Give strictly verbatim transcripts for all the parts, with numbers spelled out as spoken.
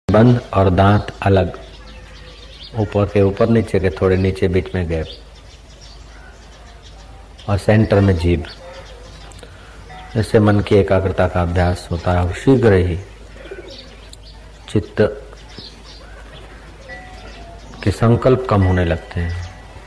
बंद और दांत अलग, ऊपर के ऊपर, नीचे के थोड़े नीचे, बीच में गैप और सेंटर में जीभ। इससे मन की एकाग्रता का अभ्यास होता है और शीघ्र ही चित्त के संकल्प कम होने लगते हैं।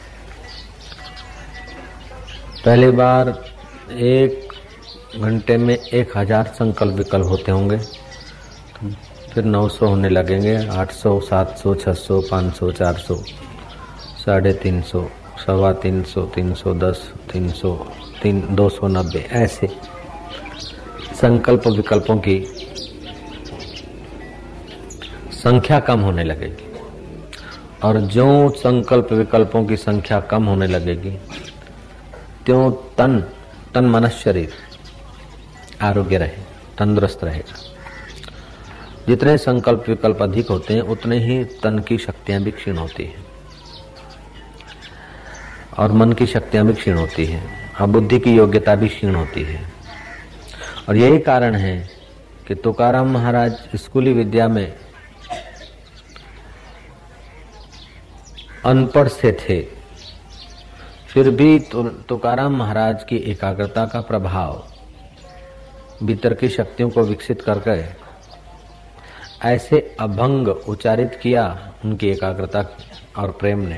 पहली बार एक घंटे में एक हजार संकल्प विकल्प होते होंगे, फिर नौ सौ होने लगेंगे, आठ सौ, सात सौ, छह सौ, पाँच सौ, चार सौ, साढ़े तीन सौ, सवा तीन सौ, तीन सौ दस, तीन सौ, तीन दो सौ नब्बे, ऐसे संकल्प विकल्पों की संख्या कम होने लगेगी। और जो संकल्प विकल्पों की संख्या कम होने लगेगी, त्यों तन तन मन शरीर आरोग्य रहे, तंदुरुस्त रहेगा। जितने संकल्प विकल्प अधिक होते हैं, उतने ही तन की शक्तियां भी क्षीण होती हैं और मन की शक्तियां भी क्षीण होती हैं और बुद्धि की योग्यता भी क्षीण होती है। और यही कारण है कि तुकाराम महाराज स्कूली विद्या में अनपढ़ से थे, फिर भी तुकाराम महाराज की एकाग्रता का प्रभाव भीतर की शक्तियों को विकसित करके ऐसे अभंग उच्चारित किया उनकी एकाग्रता और प्रेम ने।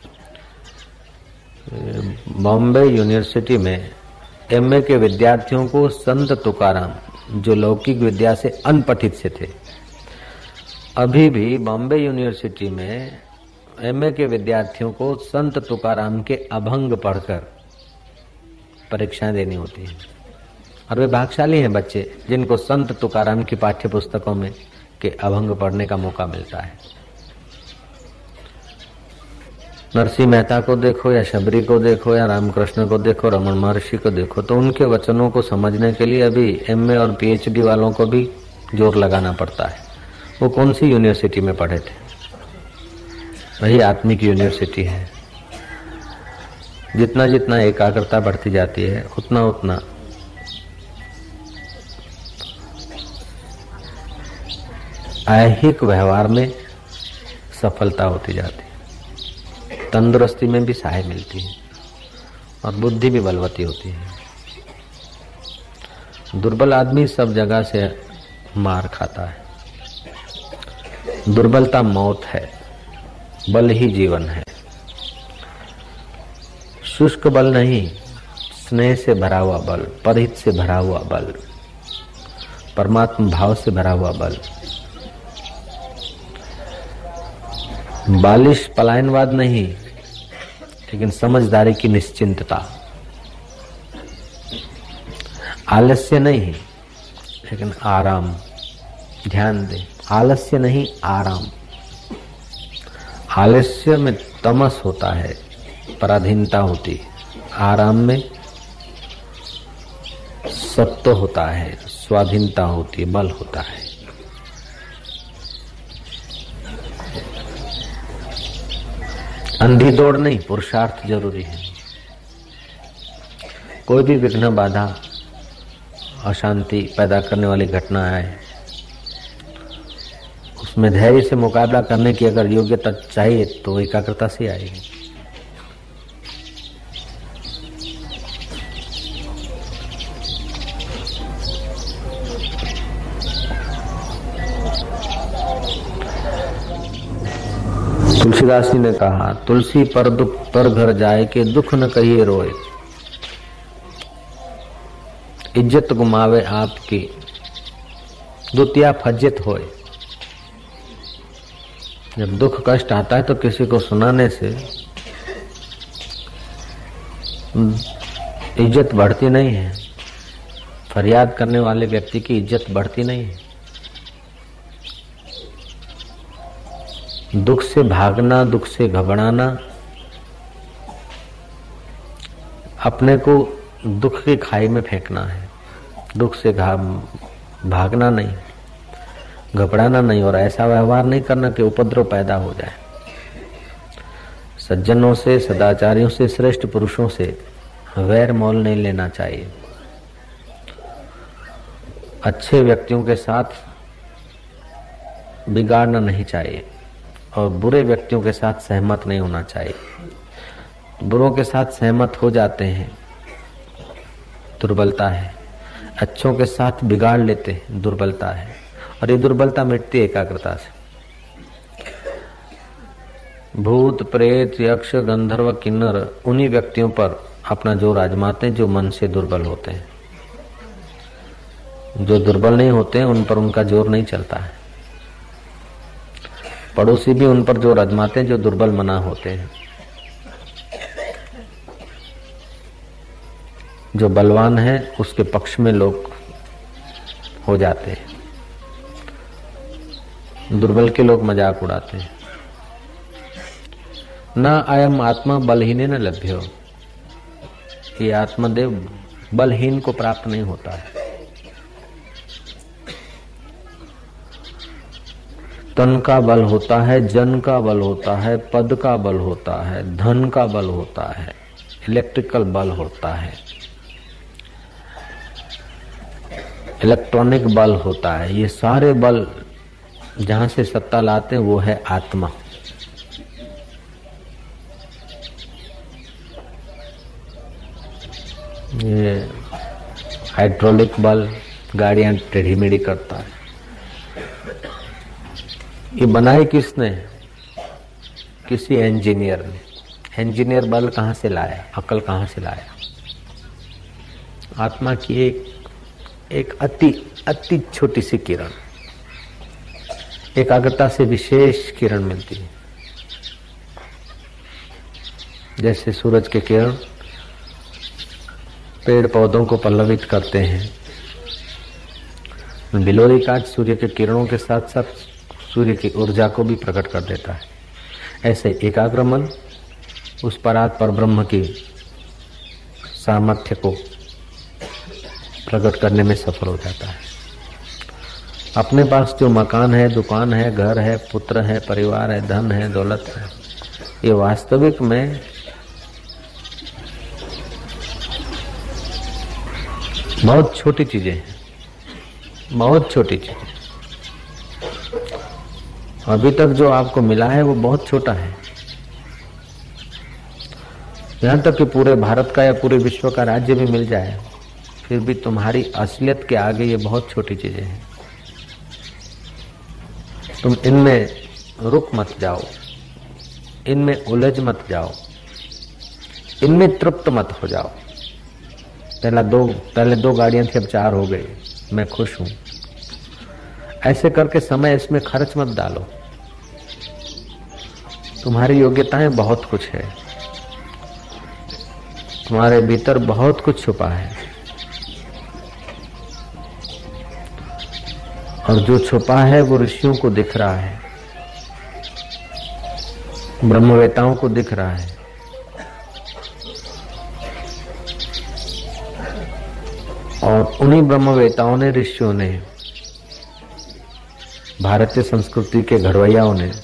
बॉम्बे यूनिवर्सिटी में एमए के विद्यार्थियों को संत तुकाराम, जो लौकिक विद्या से अनपठित से थे, अभी भी बॉम्बे यूनिवर्सिटी में एमए के विद्यार्थियों को संत तुकाराम के अभंग पढ़कर परीक्षाएं देनी होती हैं। और वे भाग्यशाली हैं बच्चे जिनको संत तुकाराम की पाठ्य पुस्तकों में के अभंग पढ़ने का मौका मिलता है। नरसिंह मेहता को देखो या शबरी को देखो या रामकृष्ण को देखो, रमन महर्षि को देखो, तो उनके वचनों को समझने के लिए अभी एमए और पीएचडी वालों को भी जोर लगाना पड़ता है। वो कौन सी यूनिवर्सिटी में पढ़े थे? वही आत्मिक यूनिवर्सिटी है। जितना जितना एकाग्रता बढ़ती जाती है, उतना उतना ऐहिक व्यवहार में सफलता होती जाती है, तंदुरुस्ती में भी सहाय मिलती है और बुद्धि भी बलवती होती है। दुर्बल आदमी सब जगह से मार खाता है। दुर्बलता मौत है, बल ही जीवन है। शुष्क बल नहीं, स्नेह से भरा हुआ बल, परहित से भरा हुआ बल, परमात्मा भाव से भरा हुआ बल। बालिश पलायनवाद नहीं, लेकिन समझदारी की निश्चिंतता। आलस्य नहीं, लेकिन आराम। ध्यान दे, आलस्य नहीं, आराम। आलस्य में तमस होता है, पराधीनता होती है। आराम में सत्व होता है, स्वाधीनता होती है, बल होता है। अंधी दौड़ नहीं, पुरुषार्थ जरूरी है। कोई भी विघ्न, बाधा, अशांति पैदा करने वाली घटना है, उसमें धैर्य से मुकाबला करने की अगर योग्यता चाहिए तो एकाग्रता से आएगी। तुलसीदास जी ने कहा, तुलसी पर दुख पर घर जाए के दुख न कहिए रोए, इज्जत गुमावे आपकी दुतिया फज्जित होए। जब दुख कष्ट आता है तो किसी को सुनाने से इज्जत बढ़ती नहीं है, फरियाद करने वाले व्यक्ति की इज्जत बढ़ती नहीं है। दुख से भागना, दुख से घबराना, अपने को दुख की खाई में फेंकना है। दुख से भागना नहीं, घबराना नहीं, और ऐसा व्यवहार नहीं करना कि उपद्रव पैदा हो जाए। सज्जनों से, सदाचारियों से, श्रेष्ठ पुरुषों से वैर मोल नहीं लेना चाहिए। अच्छे व्यक्तियों के साथ बिगाड़ना नहीं चाहिए और बुरे व्यक्तियों के साथ सहमत नहीं होना चाहिए। बुरों के साथ सहमत हो जाते हैं, दुर्बलता है। अच्छों के साथ बिगाड़ लेते हैं, दुर्बलता है। और ये दुर्बलता मिटती है एकाग्रता से। भूत, प्रेत, यक्ष, गंधर्व, किन्नर उन्हीं व्यक्तियों पर अपना जोर आजमाते हैं जो मन से दुर्बल होते हैं। जो दुर्बल नहीं होते हैं उन पर उनका जोर नहीं चलता है। पड़ोसी भी उन पर जोर आजमाते हैं जो दुर्बल मना होते हैं। जो बलवान है उसके पक्ष में लोग हो जाते हैं, दुर्बल के लोग मजाक उड़ाते हैं। न अयम आत्मा बलहीने न लभ्यो, ये आत्मदेव बलहीन को प्राप्त नहीं होता है। तन का बल होता है, जन का बल होता है, पद का बल होता है, धन का बल होता है, इलेक्ट्रिकल बल होता है, इलेक्ट्रॉनिक बल होता है। ये सारे बल जहां से सत्ता लाते हैं वो है आत्मा। ये हाइड्रोलिक बल गाड़ियां टेढ़ी मेढ़ी करता है। ये बनाई किसने? किसी इंजीनियर ने। इंजीनियर बल कहां से लाया? अकल कहां से लाया? आत्मा की एक एक अति अति छोटी सी किरण, एकाग्रता से विशेष किरण मिलती है। जैसे सूरज के किरण पेड़ पौधों को पल्लवित करते हैं, बिलोरी काट सूर्य के किरणों के साथ साथ सूर्य की ऊर्जा को भी प्रकट कर देता है। ऐसे एकाग्र मन उस परात पर ब्रह्म की सामर्थ्य को प्रकट करने में सफल हो जाता है। अपने पास जो मकान है, दुकान है, घर है, पुत्र है, परिवार है, धन है, दौलत है, ये वास्तविक में बहुत छोटी चीजें हैं, बहुत छोटी चीजें। अभी तक जो आपको मिला है वो बहुत छोटा है। यहां तक कि पूरे भारत का या पूरे विश्व का राज्य भी मिल जाए, फिर भी तुम्हारी असलियत के आगे ये बहुत छोटी चीजें हैं। तुम इनमें रुक मत जाओ, इनमें उलझ मत जाओ, इनमें तृप्त मत हो जाओ। पहला दो पहले दो गाड़ियां थी, अब चार हो गई, मैं खुश हूं। ऐसे करके समय इसमें खर्च मत डालो। तुम्हारी योग्यताएं बहुत कुछ है, तुम्हारे भीतर बहुत कुछ छुपा है, और जो छुपा है वो ऋषियों को दिख रहा है, ब्रह्मवेताओं को दिख रहा है। और उन्हीं ब्रह्मवेताओं ने, ऋषियों ने, भारतीय संस्कृति के घड़वैयाओं ने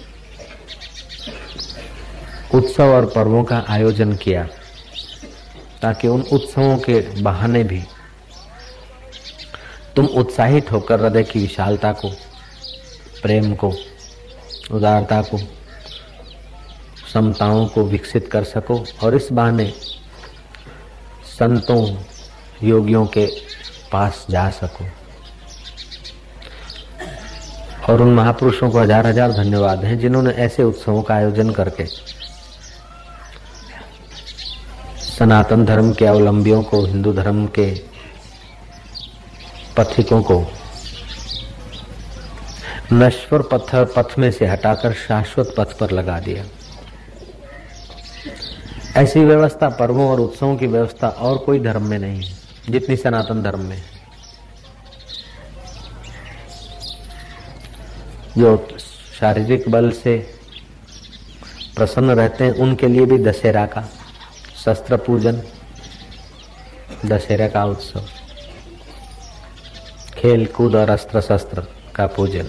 उत्सव और पर्वों का आयोजन किया, ताकि उन उत्सवों के बहाने भी तुम उत्साहित होकर हृदय की विशालता को, प्रेम को, उदारता को, समताओं को विकसित कर सको, और इस बहाने संतों, योगियों के पास जा सको। और उन महापुरुषों को हजार हजार धन्यवाद हैं जिन्होंने ऐसे उत्सवों का आयोजन करके सनातन धर्म के अवलंबियों को, हिंदू धर्म के पथिकों को नश्वर पथ पथ में से हटाकर शाश्वत पथ पर लगा दिया। ऐसी व्यवस्था, पर्वों और उत्सवों की व्यवस्था और कोई धर्म में नहीं है जितनी सनातन धर्म में। जो शारीरिक बल से प्रसन्न रहते हैं उनके लिए भी दशहरा का शस्त्र पूजन, दशहरा का उत्सव, खेल कूद और अस्त्र शस्त्र का पूजन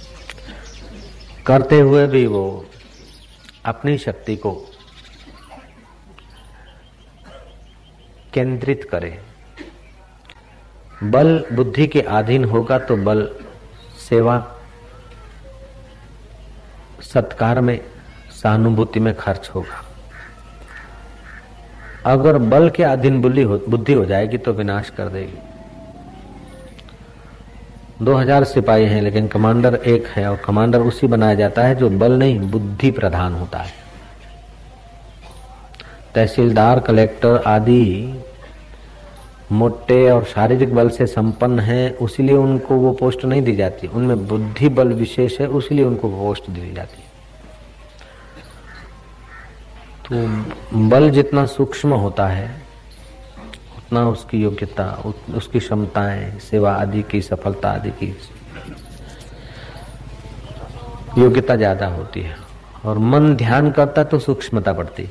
करते हुए भी वो अपनी शक्ति को केंद्रित करे। बल बुद्धि के अधीन होगा तो बल सेवा सत्कार में, सहानुभूति में खर्च होगा। अगर बल के अधीन बुद्धि हो, बुद्धि हो जाएगी तो विनाश कर देगी। दो हजार सिपाही हैं लेकिन कमांडर एक है, और कमांडर उसी बनाया जाता है जो बल नहीं बुद्धि प्रधान होता है। तहसीलदार, कलेक्टर आदि मोटे और शारीरिक बल से संपन्न हैं, उसीलिए उनको वो पोस्ट नहीं दी जाती। उनमें बुद्धि बल विशेष है, उसीलिए उनको पोस्ट दी जाती है। तो बल जितना सूक्ष्म होता है उतना उसकी योग्यता, उसकी क्षमताएं, सेवा आदि की सफलता आदि की योग्यता ज्यादा होती है। और मन ध्यान करता तो सूक्ष्मता बढ़ती।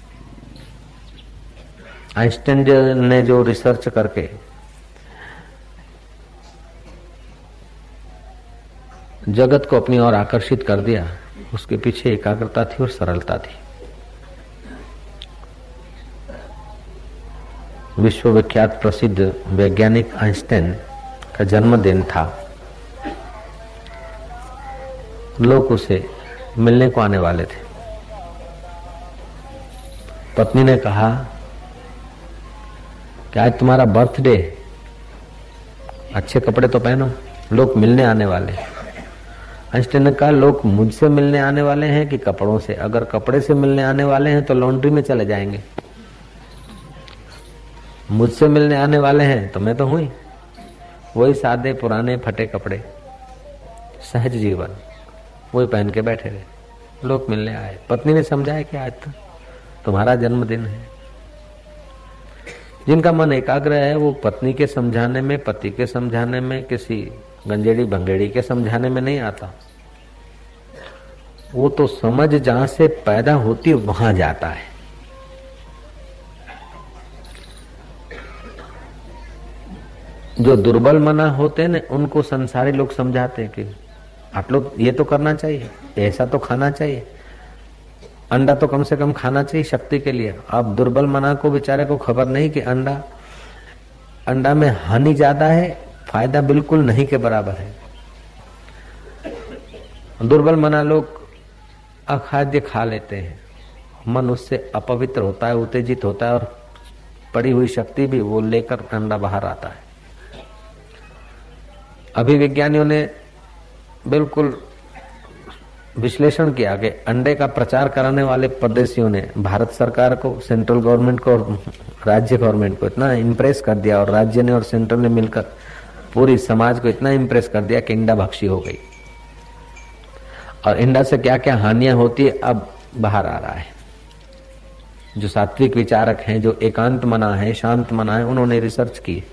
आइंस्टाइन ने जो रिसर्च करके जगत को अपनी ओर आकर्षित कर दिया, उसके पीछे एकाग्रता थी और सरलता थी। विश्वविख्यात प्रसिद्ध वैज्ञानिक आइंस्टाइन का जन्मदिन था। लोग उसे मिलने को आने वाले थे। पत्नी ने कहा कि आज तुम्हारा बर्थडे, अच्छे कपड़े तो पहनो, लोग मिलने आने वाले। आइंस्टाइन ने कहा लोग मुझसे मिलने आने वाले हैं कि कपड़ों से? अगर कपड़े से मिलने आने वाले हैं तो लॉन्ड्री में चले जाएंगे। मुझसे मिलने आने वाले हैं तो मैं तो हुई वही सादे पुराने फटे कपड़े, सहज जीवन, वही पहन के बैठे रहे। लोग मिलने आए। पत्नी ने समझाया कि आज तो तुम्हारा जन्मदिन है। जिनका मन एकाग्र है वो पत्नी के समझाने में, पति के समझाने में, किसी गंजेड़ी भंगेड़ी के समझाने में नहीं आता। वो तो समझ जहां से पैदा होती है वहां जाता है। जो दुर्बल मना होते हैं ना, उनको संसारी लोग समझाते हैं कि आप लोग ये तो करना चाहिए, ऐसा तो खाना चाहिए, अंडा तो कम से कम खाना चाहिए शक्ति के लिए। अब दुर्बल मना को बेचारे को खबर नहीं कि अंडा अंडा में हानि ज्यादा है, फायदा बिल्कुल नहीं के बराबर है। दुर्बल मना लोग अखाद्य खा लेते हैं, मन उससे अपवित्र होता है, उत्तेजित होता है, और पड़ी हुई शक्ति भी वो लेकर अंडा बाहर आता है। अभी विज्ञानियों ने बिल्कुल विश्लेषण किया कि अंडे का प्रचार कराने वाले परदेशियों ने भारत सरकार को, सेंट्रल गवर्नमेंट को और राज्य गवर्नमेंट को इतना इम्प्रेस कर दिया, और राज्य ने और सेंट्रल ने मिलकर पूरी समाज को इतना इम्प्रेस कर दिया कि इंडा भक्षी हो गई। और इंडा से क्या क्या हानियां होती है अब बाहर आ रहा है। जो सात्विक विचारक हैं, जो एकांत मना है, शांत मना है, उन्होंने रिसर्च की।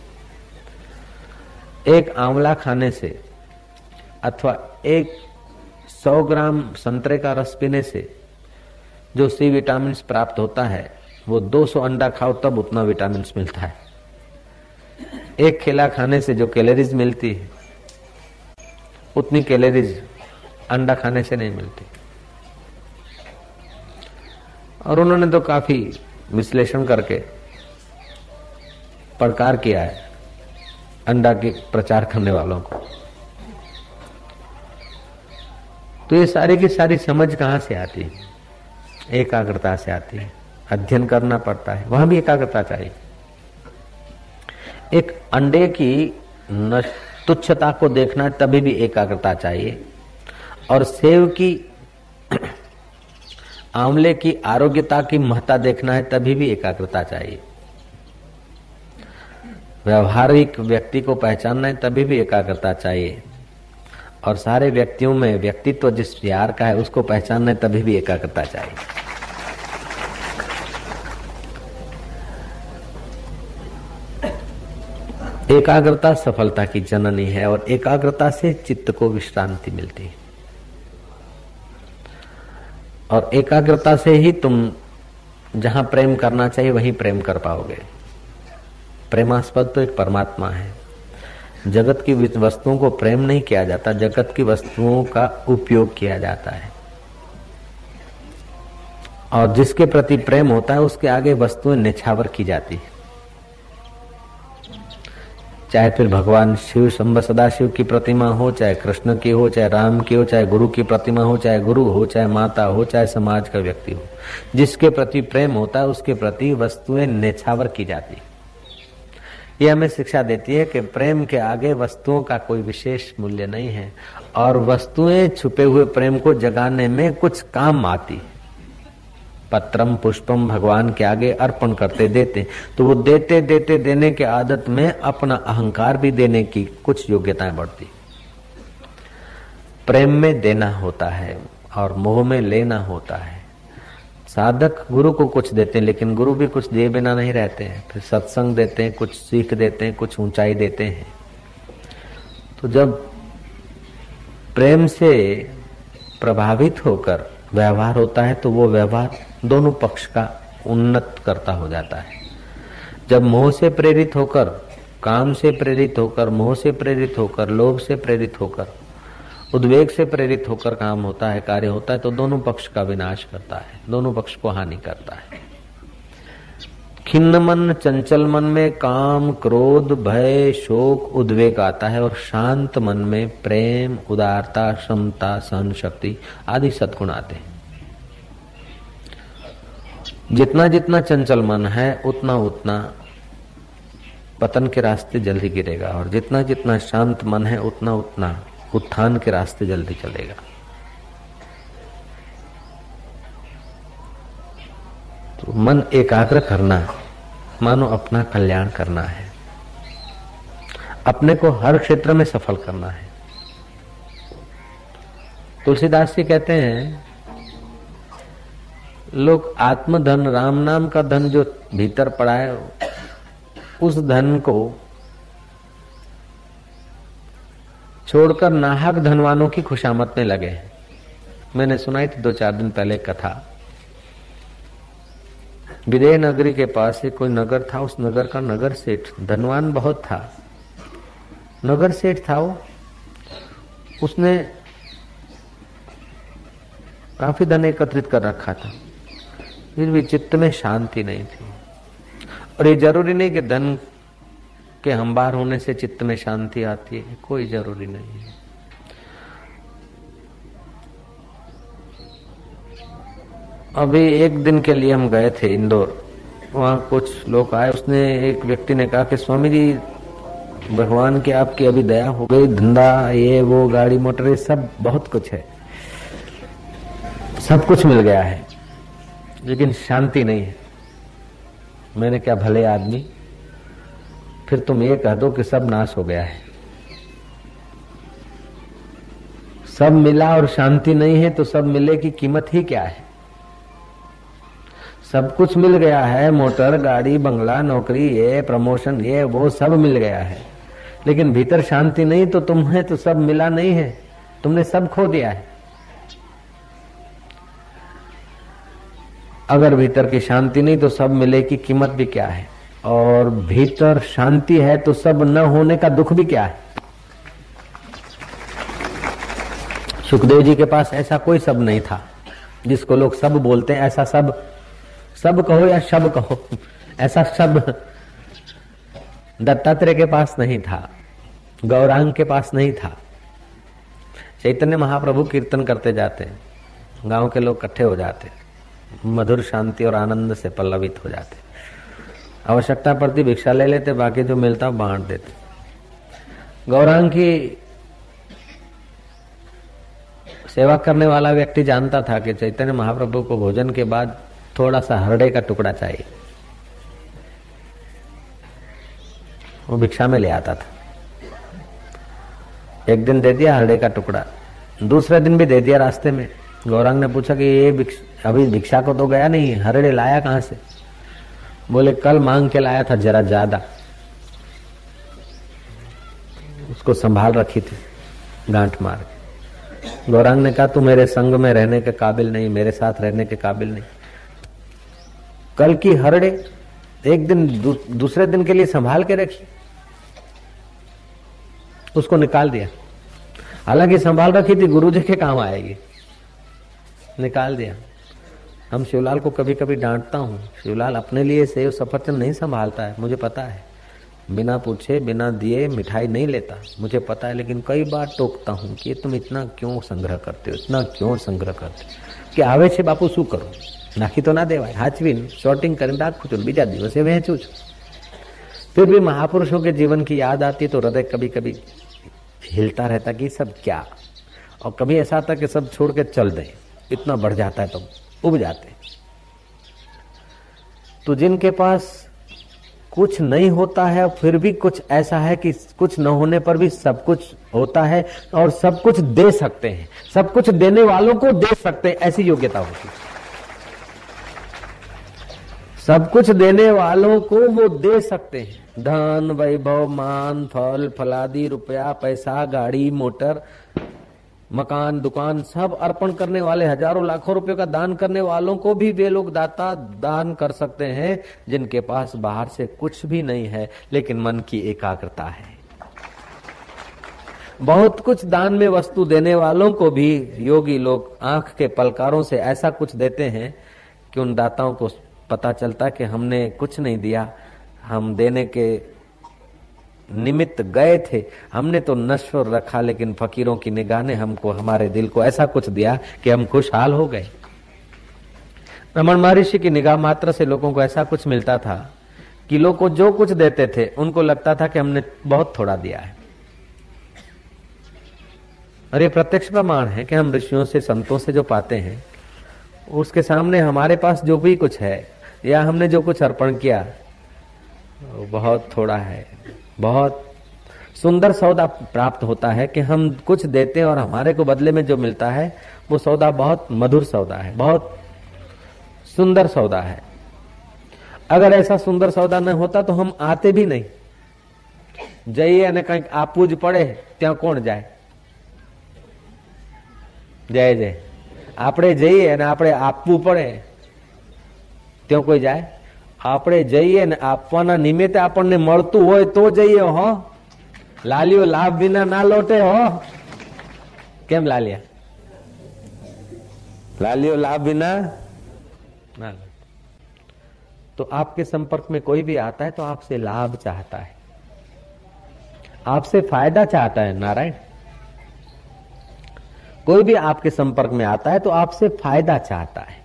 एक आंवला खाने से अथवा एक सौ ग्राम संतरे का रस पीने से जो सी विटामिन प्राप्त होता है, वो दो सौ अंडा खाओ तब उतना विटामिन मिलता है। एक केला खाने से जो कैलोरीज मिलती है, उतनी कैलोरीज अंडा खाने से नहीं मिलती। और उन्होंने तो काफी विश्लेषण करके प्रकार किया है अंडा के प्रचार करने वालों को। तो ये सारी की सारी समझ कहां से आती है? एकाग्रता से आती है। अध्ययन करना पड़ता है, वहां भी एकाग्रता चाहिए। एक अंडे की तुच्छता को देखना है तभी भी एकाग्रता चाहिए, और सेव की, आंवले की आरोग्यता की महत्ता देखना है तभी भी एकाग्रता चाहिए। व्यवहारिक व्यक्ति को पहचानना है तभी भी एकाग्रता चाहिए, और सारे व्यक्तियों में व्यक्तित्व जिस प्यार का है उसको पहचानना है तभी भी एकाग्रता चाहिए। एकाग्रता सफलता की जननी है, और एकाग्रता से चित्त को विश्रांति मिलती है, और एकाग्रता से ही तुम जहां प्रेम करना चाहिए वहीं प्रेम कर पाओगे। प्रेमास्पद तो एक परमात्मा है। जगत की वस्तुओं को प्रेम नहीं किया जाता, जगत की वस्तुओं का उपयोग किया जाता है, और जिसके प्रति प्रेम होता है उसके आगे वस्तुएं निछावर की जाती है। चाहे फिर भगवान शिव शंभ सदाशिव की प्रतिमा हो, चाहे कृष्ण की हो, चाहे राम की हो, चाहे गुरु की प्रतिमा हो, चाहे गुरु हो, चाहे माता हो, चाहे समाज का व्यक्ति हो, जिसके प्रति प्रेम होता है उसके प्रति वस्तुएं नेछावर की जाती। ये हमें शिक्षा देती है कि प्रेम के आगे वस्तुओं का कोई विशेष मूल्य नहीं है और वस्तुएं छुपे हुए प्रेम को जगाने में कुछ काम आती। पत्रम पुष्पम भगवान के आगे अर्पण करते देते तो वो देते देते देने के आदत में अपना अहंकार भी देने की कुछ योग्यताएं बढ़ती। प्रेम में देना होता है और मोह में लेना होता है। साधक गुरु को कुछ देते हैं लेकिन गुरु भी कुछ दिए बिना नहीं रहते हैं। फिर सत्संग देते हैं, कुछ सीख देते हैं, कुछ ऊंचाई देते हैं। तो जब प्रेम से प्रभावित होकर व्यवहार होता है तो वो व्यवहार दोनों पक्ष का उन्नत करता हो जाता है। जब मोह से प्रेरित होकर, काम से प्रेरित होकर, मोह से प्रेरित होकर, लोभ से प्रेरित होकर, उद्वेग से प्रेरित होकर काम होता है, कार्य होता है तो दोनों पक्ष का विनाश करता है, दोनों पक्ष को हानि करता है। खिन्न मन, चंचल मन में काम, क्रोध, भय, शोक, उद्वेग आता है और शांत मन में प्रेम, उदारता, क्षमता, सहन शक्ति आदि सद्गुण आते हैं। जितना जितना चंचल मन है उतना उतना पतन के रास्ते जल्दी गिरेगा और जितना जितना शांत मन है उतना उतना उत्थान के रास्ते जल्दी चलेगा। तो मन एकाग्र करना मानो अपना कल्याण करना है, अपने को हर क्षेत्र में सफल करना है। तुलसीदास जी कहते हैं लोग आत्मधन, राम नाम का धन जो भीतर पड़ा है उस धन को छोड़कर नाहक धनवानों की खुशामद में लगे हैं। मैंने सुनाई थी दो चार दिन पहले कथा। विदेह नगरी के पास एक कोई नगर था, उस नगर का नगर सेठ धनवान बहुत था। नगर सेठ था वो, उसने काफी धन एकत्रित कर रखा था, फिर भी चित्त में शांति नहीं थी। और ये जरूरी नहीं कि धन के अंबार होने से चित्त में शांति आती है, कोई जरूरी नहीं है। अभी एक दिन के लिए हम गए थे इंदौर, वहां कुछ लोग आए। उसने एक व्यक्ति ने कहा कि स्वामी जी भगवान की आपकी अभी दया हो गई, धंधा ये वो गाड़ी मोटर ये सब बहुत कुछ है, सब कुछ मिल गया है लेकिन शांति नहीं है। मैंने क्या भले आदमी, फिर तुम ये कह दो कि सब नाश हो गया है। सब मिला और शांति नहीं है तो सब मिले की कीमत ही क्या है। सब कुछ मिल गया है, मोटर गाड़ी बंगला नौकरी ये प्रमोशन ये वो सब मिल गया है, लेकिन भीतर शांति नहीं तो तुम्हें तो सब मिला नहीं है, तुमने सब खो दिया है। अगर भीतर की शांति नहीं तो सब मिले की कीमत भी क्या है, और भीतर शांति है तो सब न होने का दुख भी क्या है। सुखदेव जी के पास ऐसा कोई सब नहीं था जिसको लोग सब बोलते हैं। ऐसा सब, सब कहो या शब कहो, ऐसा शब्द दत्तात्रेय के पास नहीं था, गौरांग के पास नहीं था। चैतन्य महाप्रभु कीर्तन करते जाते, गांव के लोग इकट्ठे हो जाते, मधुर शांति और आनंद से पल्लवित हो जाते। आवश्यकता पड़ती भिक्षा ले लेते, बाकी जो मिलता बांट देते। गौरांग की सेवा करने वाला व्यक्ति जानता था कि चैतन्य महाप्रभु को भोजन के बाद थोड़ा सा हरड़े का टुकड़ा चाहिए, वो भिक्षा में ले आता था। एक दिन दे दिया हरड़े का टुकड़ा, दूसरे दिन भी दे दिया। रास्ते में गौरांग ने पूछा कि ये अभी भिक्षा को तो गया नहीं, हरड़े लाया कहां से? बोले कल मांग के लाया था जरा ज्यादा, उसको संभाल रखी थी गांठ मार के। गौरांग ने कहा तू मेरे संग में रहने के काबिल नहीं, मेरे साथ रहने के काबिल नहीं। कल की हरड़े एक दिन दू, दूसरे दिन के लिए संभाल के रखी, उसको निकाल दिया। हालांकि संभाल रखी थी गुरु जी के काम आएगी, निकाल दिया। हम शिवलाल को कभी कभी डांटता हूँ, शिवलाल अपने लिए सेव सफरचंद नहीं संभालता है, मुझे पता है, बिना पूछे बिना दिए मिठाई नहीं लेता, मुझे पता है, लेकिन कई बार टोकता हूँ कि तुम इतना क्यों संग्रह करते हो, इतना क्यों संग्रह करते हो, कि आवे छे बापू શું કરું, નાખી તો ના દેવાય, હાચવીને શોર્ટિંગ કરીને રાખું છું, બીજા દિવસે વહેંચું છું। फिर भी महापुरुषों के जीवन की याद आती तो हृदय कभी कभी हिलता रहता कि सब क्या, और कभी ऐसा आता कि सब छोड़ के चल दे, इतना बढ़ जाता है तो उब जाते। तो जिनके पास कुछ नहीं होता है फिर भी कुछ ऐसा है कि कुछ न होने पर भी सब कुछ होता है और सब कुछ दे सकते हैं, सब कुछ देने वालों को दे सकते हैं, ऐसी योग्यता होती है। सब कुछ देने वालों को वो दे सकते हैं, धन वैभव मान फल फलादि रुपया पैसा गाड़ी मोटर मकान दुकान सब अर्पण करने वाले, हजारों लाखों रुपयों का दान करने वालों को भी वे लोग दाता दान कर सकते हैं जिनके पास बाहर से कुछ भी नहीं है लेकिन मन की एकाग्रता है। बहुत कुछ दान में वस्तु देने वालों को भी योगी लोग आंख के पलकारों से ऐसा कुछ देते हैं कि उन दाताओं को पता चलता कि हमने कुछ नहीं दिया, हम देने के निमित्त गए थे, हमने तो नश्वर रखा, लेकिन फकीरों की निगाह ने हमको हमारे दिल को ऐसा कुछ दिया कि हम खुशहाल हो गए। रमन महर्षि की निगाह मात्र से लोगों को ऐसा कुछ मिलता था कि लोग को जो कुछ देते थे उनको लगता था कि हमने बहुत थोड़ा दिया है। और ये प्रत्यक्ष प्रमाण है कि हम ऋषियों से संतों से जो पाते हैं उसके सामने हमारे पास जो भी कुछ है या हमने जो कुछ अर्पण किया वो बहुत थोड़ा है। बहुत सुंदर सौदा प्राप्त होता है कि हम कुछ देते हैं और हमारे को बदले में जो मिलता है वो सौदा बहुत मधुर सौदा है, बहुत सुंदर सौदा है। अगर ऐसा सुंदर सौदा न होता तो हम आते भी नहीं। જઈએ અને કંઈક આપવું જ પડે ત્યાં કોણ જાય? જય જય આપણે જઈએ અને આપણે આપવું પડે ત્યાં કોઈ જાય? આપણે જઈએ ને આપવાના નિમિત્તે આપણને મળતું હોય તો જઈએ હો। લાલિયો લાભ વિના ના લોટે હો। કેમ લાલિયા? लालियो लाभ बिना ना। तो आपके संपर्क में कोई भी आता है तो आपसे लाभ चाहता है, आपसे फायदा चाहता है। नारायण, कोई भी आपके संपर्क में आता है तो आपसे फायदा चाहता है।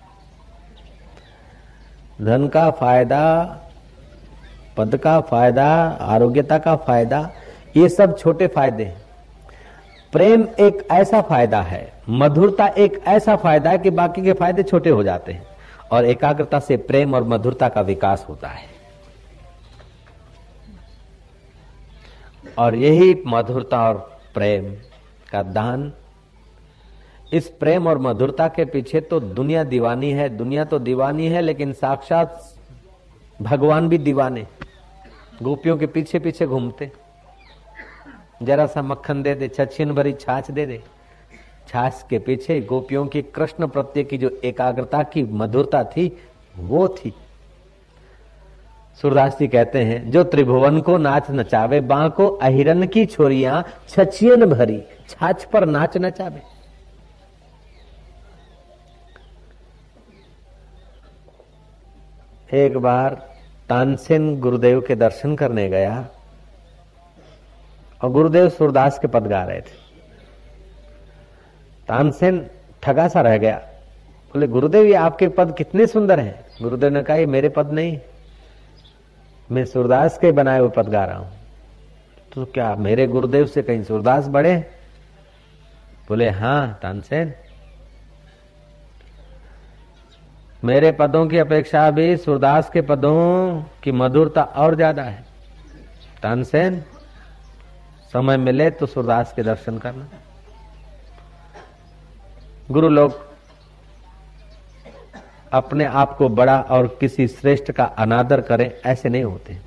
धन का फायदा, पद का फायदा, आरोग्यता का फायदा, ये सब छोटे फायदे हैं। प्रेम एक ऐसा फायदा है, मधुरता एक ऐसा फायदा है कि बाकी के फायदे छोटे हो जाते हैं और एकाग्रता से प्रेम और मधुरता का विकास होता है। और यही मधुरता और प्रेम का दान, इस प्रेम और मधुरता के पीछे तो दुनिया दीवानी है। दुनिया तो दीवानी है लेकिन साक्षात भगवान भी दीवाने, गोपियों के पीछे पीछे घूमते। जरा सा मक्खन दे दे, छछीन भरी छाछ दे दे, छाछ के पीछे गोपियों की कृष्ण प्रत्यय की जो एकाग्रता की मधुरता थी वो थी। सूरदास जी कहते हैं, जो त्रिभुवन को नाच नचावे, बांको अहिरन की छोरियां छछियन भरी, छाछ पर नाच नचावे। एक बार तानसेन गुरुदेव के दर्शन करने गया और गुरुदेव सूरदास के पद गा रहे थे। तानसेन ठगा सा रह गया, बोले गुरुदेव ये आपके पद कितने सुंदर हैं। गुरुदेव ने कहा ये मेरे पद नहीं, मैं सूरदास के बनाए हुए पद गा रहा हूं। तो क्या मेरे गुरुदेव से कहीं सूरदास बड़े? बोले हाँ तानसेन, मेरे पदों की अपेक्षा भी सूरदास के पदों की मधुरता और ज्यादा है। तानसेन समय मिले तो सूरदास के दर्शन करना। गुरु लोग अपने आप को बड़ा और किसी श्रेष्ठ का अनादर करें ऐसे नहीं होते।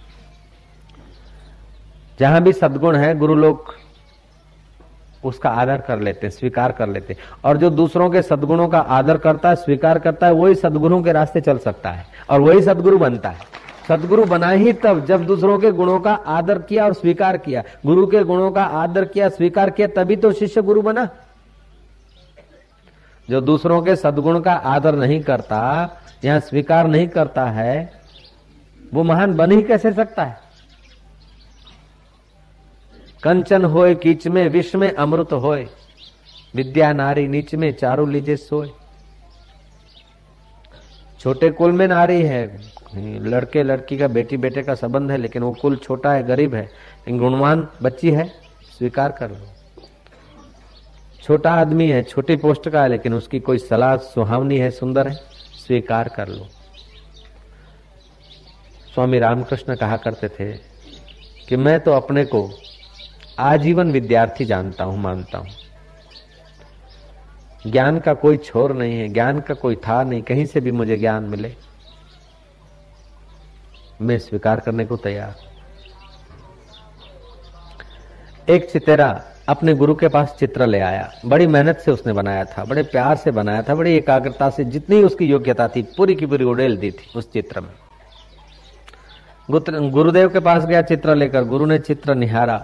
जहां भी सद्गुण है गुरु लोग उसका आदर कर लेते, स्वीकार कर लेते। और जो दूसरों के सद्गुणों का आदर करता है, स्वीकार करता है, वही सद्गुरुओं के रास्ते चल सकता है और वही सद्गुरु बनता है। सद्गुरु बना ही तब जब दूसरों के गुणों का आदर किया और स्वीकार किया। गुरु के गुणों का आदर किया, स्वीकार किया, तभी तो शिष्य गुरु बना। जो दूसरों के सद्गुण का आदर नहीं करता या स्वीकार नहीं करता है वो महान बन ही कैसे सकता है? कंचन होए कीच में विष में अमृत होए, विद्या नारी नीच में चारू लीजे सोए। छोटे कुल में नारी है, लड़के लड़की का बेटी बेटे का संबंध है, लेकिन वो कुल छोटा है, गरीब है, गुणवान बच्ची है, स्वीकार कर लो। छोटा आदमी है, छोटी पोस्ट का है, लेकिन उसकी कोई सलाह सुहावनी है, सुंदर है, स्वीकार कर लो। स्वामी रामकृष्ण कहा करते थे कि मैं तो अपने को आजीवन विद्यार्थी जानता हूं, मानता हूं। ज्ञान का कोई छोर नहीं है, ज्ञान का कोई था नहीं, कहीं से भी मुझे ज्ञान मिले मैं स्वीकार करने को तैयार। एक चितेरा अपने गुरु के पास चित्र ले आया, बड़ी मेहनत से उसने बनाया था, बड़े प्यार से बनाया था, बड़ी एकाग्रता से, जितनी उसकी योग्यता थी पूरी की पूरी उड़ेल दी थी उस चित्र में। गुरुदेव के पास गया चित्र लेकर, गुरु ने चित्र निहारा,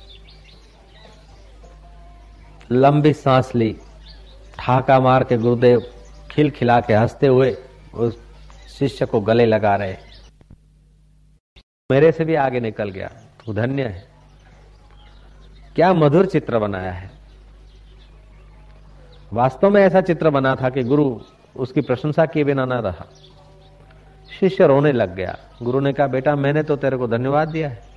लंबी सांस ली, ठाका मार के गुरुदेव खिलखिला के हंसते हुए उस शिष्य को गले लगा रहे, मेरे से भी आगे निकल गया, तू धन्य है। क्या मधुर चित्र बनाया है। वास्तव में ऐसा चित्र बना था कि गुरु उसकी प्रशंसा किए बिना न रहा। शिष्य रोने लग गया। गुरु ने कहा, बेटा मैंने तो तेरे को धन्यवाद दिया है,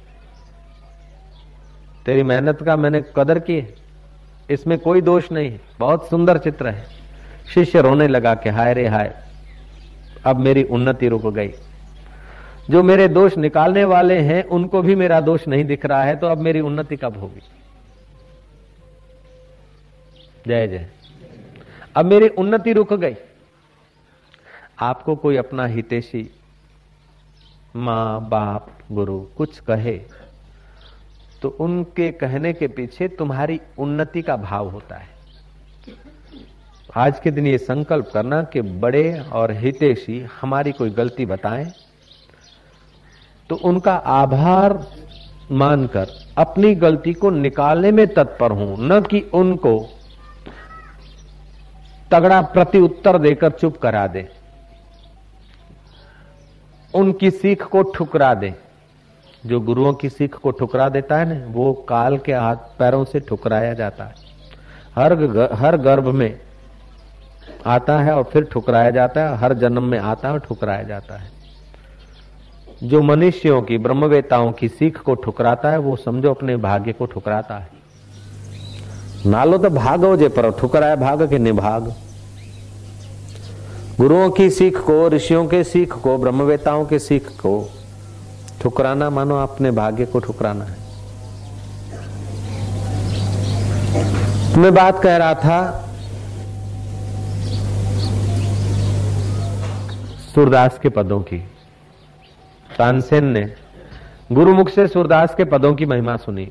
तेरी मेहनत का मैंने कदर की है, इसमें कोई दोष नहीं है, बहुत सुंदर चित्र है। शिष्य रोने लगा कि हाय रे हाय, अब मेरी उन्नति रुक गई। जो मेरे दोष निकालने वाले हैं उनको भी मेरा दोष नहीं दिख रहा है, तो अब मेरी उन्नति कब होगी। जय जय। अब मेरी उन्नति रुक गई। आपको कोई अपना हितैषी, माँ बाप, गुरु कुछ कहे तो उनके कहने के पीछे तुम्हारी उन्नति का भाव होता है। आज के दिन ये संकल्प करना कि बड़े और हितैषी हमारी कोई गलती बताएं तो उनका आभार मानकर अपनी गलती को निकालने में तत्पर हूं, न कि उनको तगड़ा प्रति उत्तर देकर चुप करा दे, उनकी सीख को ठुकरा दे। जो गुरुओं की सीख को ठुकरा देता है ना, वो काल के हाथ पैरों से ठुकराया जाता है। हर हर गर्भ में आता है और फिर ठुकराया जाता है, हर जन्म में आता है और ठुकराया जाता है। जो मनुष्यों की, ब्रह्मवेताओं की सीख को ठुकराता है, वो समझो अपने भाग्य को ठुकराता है। नालो तो भागो जे, पर ठुकराया भाग के निभाग। गुरुओं की सीख को, ऋषियों के सीख को, ब्रह्मवेताओं के सीख को ठुकराना मानो अपने भाग्य को ठुकराना है। मैं बात कह रहा था सूरदास के पदों की। तानसेन ने गुरुमुख से सूरदास के पदों की महिमा सुनी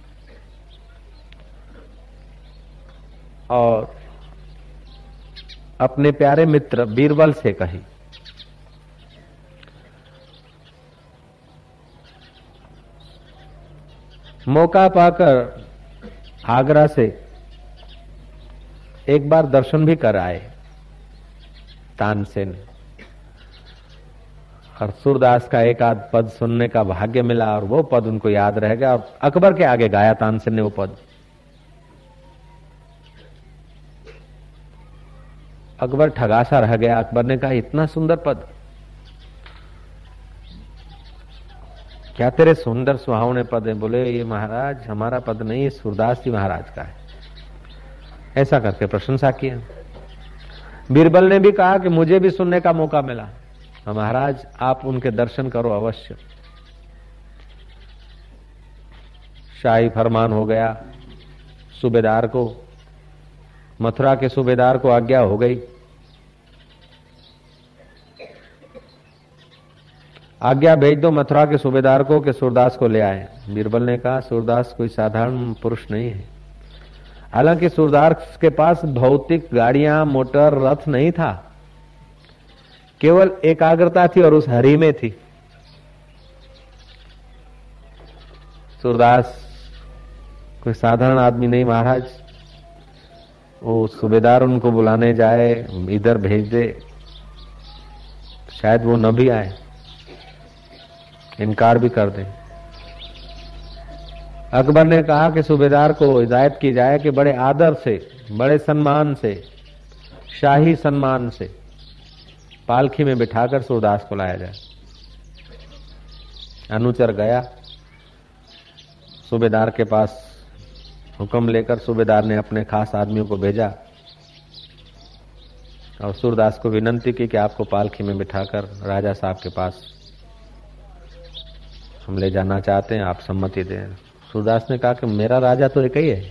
और अपने प्यारे मित्र बीरबल से कही। मौका पाकर आगरा से एक बार दर्शन भी कर आए तानसेन, और सूरदास का एक आध पद सुनने का भाग्य मिला और वो पद उनको याद रह गया और अकबर के आगे गाया तानसेन ने वो पद। अकबर ठगासा रह गया। अकबर ने कहा, इतना सुंदर पद, क्या तेरे सुंदर सुहावने पद है? बोले, ये महाराज हमारा पद नहीं, ये सूरदास जी महाराज का है। ऐसा करके प्रशंसा किया। बीरबल ने भी कहा कि मुझे भी सुनने का मौका मिला। महाराज आप उनके दर्शन करो अवश्य। शाही फरमान हो गया। सूबेदार को, मथुरा के सूबेदार को आज्ञा हो गई, आज्ञा भेज दो मथुरा के सूबेदार को कि सूरदास को ले आए। बीरबल ने कहा, सूरदास कोई साधारण पुरुष नहीं है। हालांकि सूरदास के पास भौतिक गाड़ियां, मोटर, रथ नहीं था, केवल एकाग्रता थी और उस हरि में थी। सूरदास कोई साधारण आदमी नहीं महाराज। वो सूबेदार उनको बुलाने जाए, इधर भेज दे, शायद वो न भी आए, इनकार भी कर दे। अकबर ने कहा कि सूबेदार को हिदायत की जाए कि बड़े आदर से, बड़े सम्मान से, शाही सम्मान से पालकी में बिठाकर सूरदास को लाया जाए। अनुचर गया सूबेदार के पास, हुक्म लेकर सूबेदार ने अपने खास आदमियों को भेजा और सूरदास को विनंती की कि आपको पालकी में बिठाकर राजा साहब के पास हम ले जाना चाहते हैं, आप सम्मति दें। सूरदास ने कहा कि मेरा राजा तो एक ही है,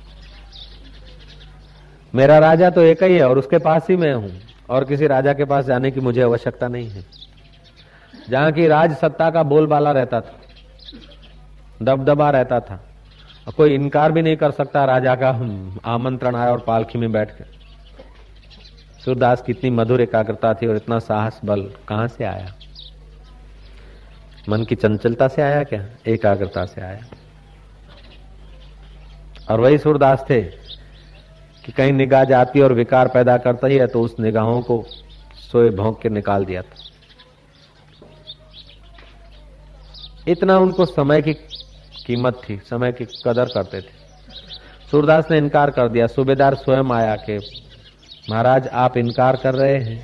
मेरा राजा तो एक ही है और उसके पास ही मैं हूं, और किसी राजा के पास जाने की मुझे आवश्यकता नहीं है। जहां की राज सत्ता का बोलबाला रहता था, दबदबा रहता था, कोई इनकार भी नहीं कर सकता राजा का आमंत्रण आया और पालकी में बैठ गए। सूरदास की इतनी मधुर एकाग्रता थी और इतना साहस बल कहां से आया? मन की चंचलता से आया क्या? एकाग्रता से आया। और वही सूरदास थे कि कहीं निगाह जाती और विकार पैदा करता ही है तो उस निगाहों को सोए भौंक के निकाल दिया था। इतना उनको समय की कीमत थी, समय की कदर करते थे। सूरदास ने इनकार कर दिया। सूबेदार स्वयं आया कि महाराज आप इनकार कर रहे हैं,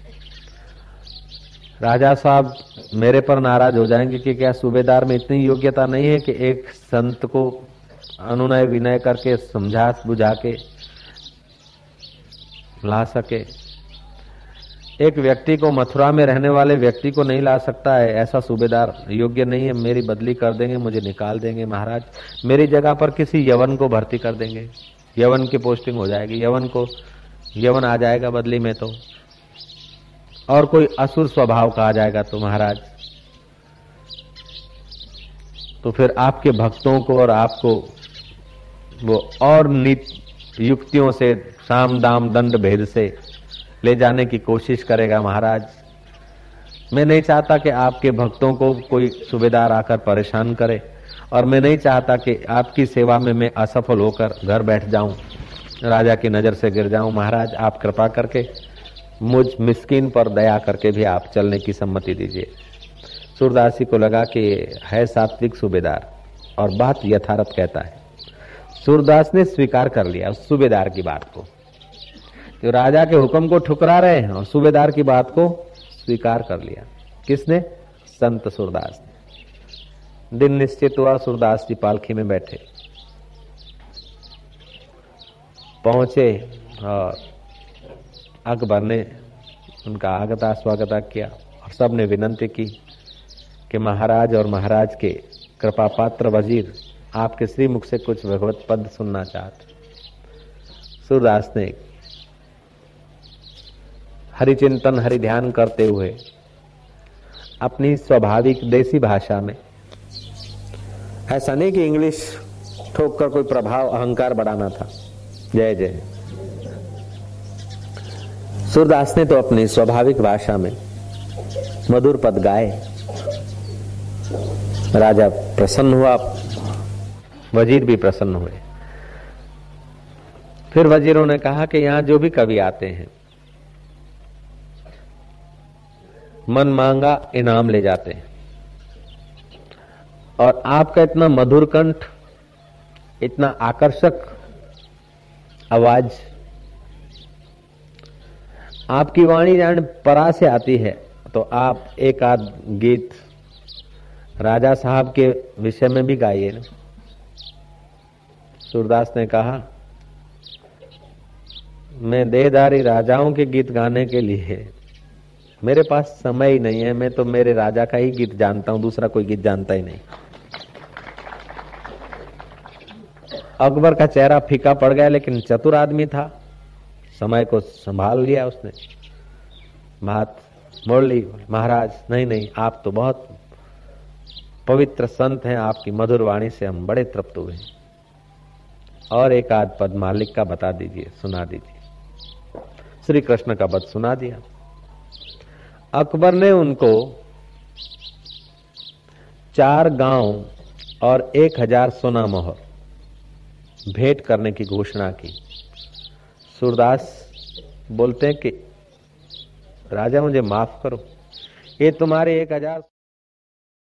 राजा साहब मेरे पर नाराज हो जाएंगे कि क्या सूबेदार में इतनी योग्यता नहीं है कि एक संत को अनुनय विनय करके समझा बुझा के ला सके। एक व्यक्ति को, मथुरा में रहने वाले व्यक्ति को नहीं ला सकता है, ऐसा सूबेदार योग्य नहीं है, मेरी बदली कर देंगे, मुझे निकाल देंगे महाराज, मेरी जगह पर किसी यवन को भर्ती कर देंगे, यवन की पोस्टिंग हो जाएगी, यवन को यवन आ जाएगा बदली में, तो और कोई असुर स्वभाव का आ जाएगा तो महाराज, तो फिर आपके भक्तों को और आपको वो और नीत युक्तियों से, साम दाम दंड भेद से ले जाने की कोशिश करेगा महाराज। मैं नहीं चाहता कि आपके भक्तों को कोई सूबेदार आकर परेशान करे, और मैं नहीं चाहता कि आपकी सेवा में मैं असफल होकर घर बैठ जाऊं, राजा की नजर से गिर जाऊं। महाराज आप कृपा करके मुझ मिस्कीन पर दया करके भी आप चलने की सम्मति दीजिए। सूरदास जी को लगा कि है सात्विक सूबेदार और बात यथार्थ कहता है। सूरदास ने स्वीकार कर लिया उस सूबेदार की बात को, तो राजा के हुक्म को ठुकरा रहे हैं और सूबेदार की बात को स्वीकार कर लिया। किसने? संत सूरदास ने। दिन निश्चित हुआ, सूरदास जी पालकी में बैठे, पहुंचे और अकबर ने उनका आगता स्वागता किया और सबने विनंती की कि महाराज और महाराज के कृपा पात्र वजीर आपके श्रीमुख से कुछ भगवत पद सुनना चाहते। सूरदास ने हरिचिंतन हरि ध्यान करते हुए अपनी स्वाभाविक देसी भाषा में, ऐसा नहीं कि इंग्लिश ठोक कर कोई प्रभाव अहंकार बढ़ाना था, जय जय, सूरदास ने तो अपनी स्वाभाविक भाषा में मधुर पद गाए। राजा प्रसन्न हुआ, वजीर भी प्रसन्न हुए। फिर वजीरों ने कहा कि यहां जो भी कवि आते हैं मन मांगा इनाम ले जाते हैं, और आपका इतना मधुर कंठ, इतना आकर्षक आवाज, आपकी वाणी जान परा से आती है, तो आप एक आध गीत राजा साहब के विषय में भी गाइए ना। सूरदास ने कहा मैं देहधारी राजाओं के गीत गाने के लिए मेरे पास समय ही नहीं है, मैं तो मेरे राजा का ही गीत जानता हूं, दूसरा कोई गीत जानता ही नहीं। अकबर का चेहरा फीका पड़ गया, लेकिन चतुर आदमी था, समय को संभाल लिया उसने, बात मोड़ ली। महाराज नहीं नहीं, आप तो बहुत पवित्र संत हैं, आपकी मधुर वाणी से हम बड़े तृप्त हुए, और एक आध पद मालिक का बता दीजिए, सुना दीजिए। श्री कृष्ण का पद सुना दिया। अकबर ने उनको चार गांव और एक हजार सोना मोहर भेंट करने की घोषणा की। सूरदास बोलते हैं कि राजा मुझे माफ करो, ये तुम्हारे एक हजार